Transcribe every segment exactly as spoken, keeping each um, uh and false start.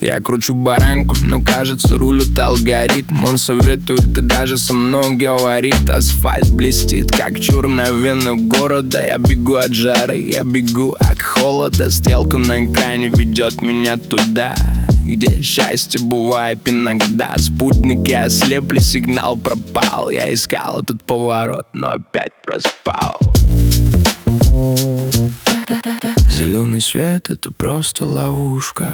Я кручу баранку, но кажется, рулит алгоритм. Он советует и даже со мной говорит. Асфальт блестит, как черная вена города. Я бегу от жары, я бегу от холода. Стрелка на экране ведет меня туда, где счастье бывает иногда. Спутники ослепли, сигнал пропал. Я искал этот поворот, но опять проспал. Зеленый свет — это просто ловушка.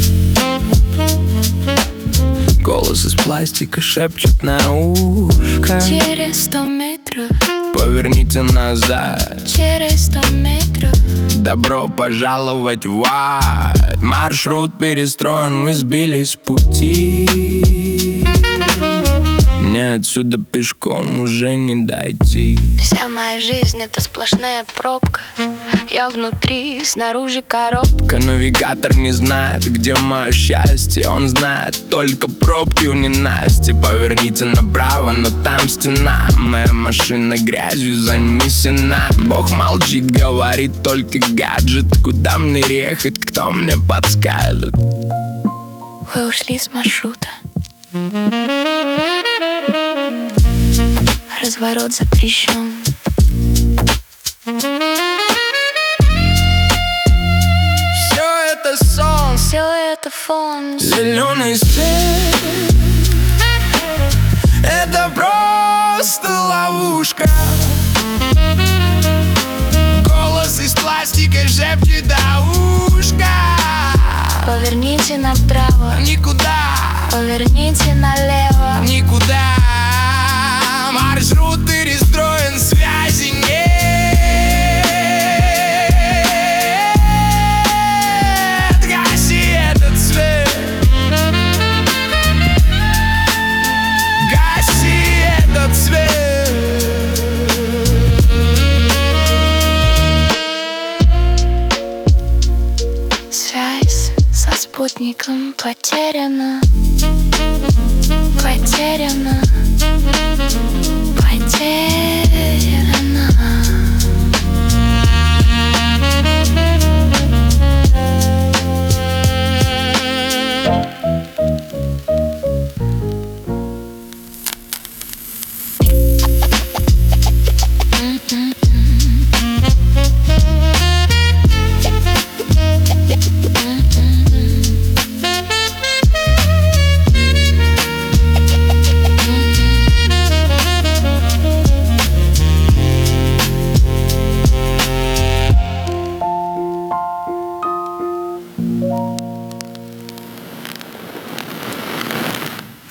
Голос из пластика шепчет на ушко: через сто метров поверните назад. через сто метров. Добро пожаловать в ад. Маршрут перестроен, мы сбились с пути. Мне отсюда пешком уже не дойти. Вся моя жизнь — это сплошная пробка. Я внутри, снаружи коробка. Навигатор не знает, где мое счастье. Он знает только пробки у ненасти. Поверните направо, но там стена. Моя машина грязью занесена. Бог молчит, говорит только гаджет. Куда мне ехать, кто мне подскажет? Вы ушли с маршрута. Разворот запрещен. Все это сон, все это фон. Зеленый свет — это просто ловушка. Голос из пластика шепчет до ушка: поверните направо, никуда, поверните налево, никуда. Маршрут перестроен, связи нет. Гаси этот свет, гаси этот свет. связь со спутником потеряна, потеряна, потеряна.